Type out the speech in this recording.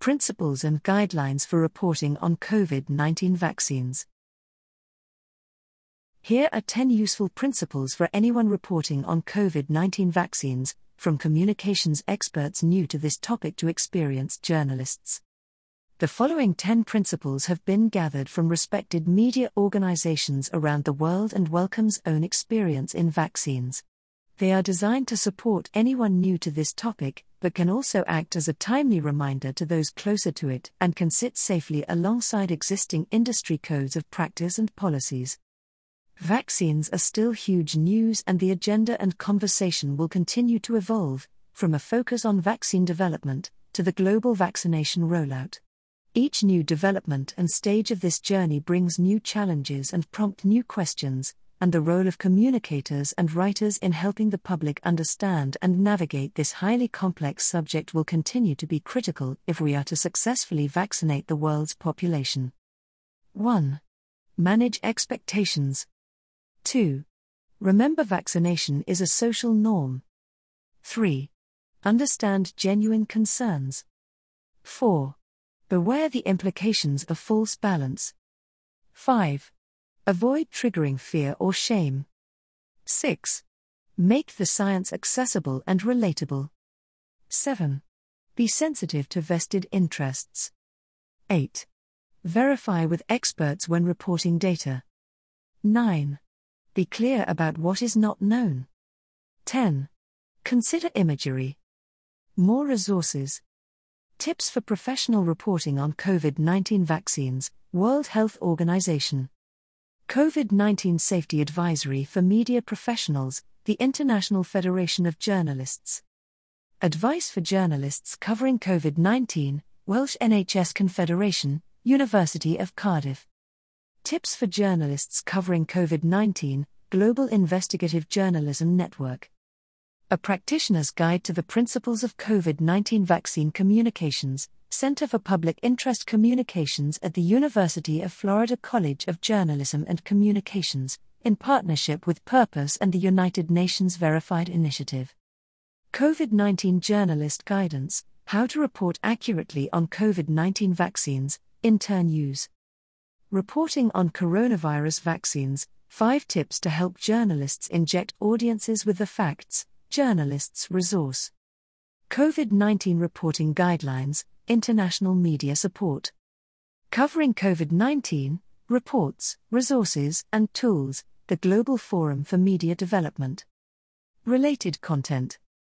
Principles and Guidelines for Reporting on COVID-19 Vaccines. Here are 10 useful principles for anyone reporting on COVID-19 vaccines, from communications experts new to this topic to experienced journalists. The following 10 principles have been gathered from respected media organizations around the world and Wellcome's own experience in vaccines. They are designed to support anyone new to this topic, but can also act as a timely reminder to those closer to it and can sit safely alongside existing industry codes of practice and policies. Vaccines are still huge news, and the agenda and conversation will continue to evolve, from a focus on vaccine development to the global vaccination rollout. Each new development and stage of this journey brings new challenges and prompt new questions, and the role of communicators and writers in helping the public understand and navigate this highly complex subject will continue to be critical if we are to successfully vaccinate the world's population. 1. Manage expectations. 2. Remember, vaccination is a social norm. 3. Understand genuine concerns. 4. Beware the implications of false balance. 5. Avoid triggering fear or shame. 6. Make the science accessible and relatable. 7. Be sensitive to vested interests. 8. Verify with experts when reporting data. 9. Be clear about what is not known. 10. Consider imagery. More resources. Tips for professional reporting on COVID-19 vaccines, World Health Organization. COVID-19 Safety Advisory for Media Professionals, the International Federation of Journalists. Advice for journalists covering COVID-19, Welsh NHS Confederation, University of Cardiff. Tips for journalists covering COVID-19, Global Investigative Journalism Network. A Practitioner's Guide to the Principles of COVID-19 Vaccine Communications, Center for Public Interest Communications at the University of Florida College of Journalism and Communications, in partnership with Purpose and the United Nations Verified Initiative. COVID-19 Journalist Guidance, How to Report Accurately on COVID-19 Vaccines, Intern Use. Reporting on Coronavirus Vaccines, 5 Tips to Help Journalists Inject Audiences with the Facts, Journalists' Resource. COVID-19 Reporting Guidelines, International Media Support. Covering COVID-19, Reports, Resources, and Tools, the Global Forum for Media Development. Related content.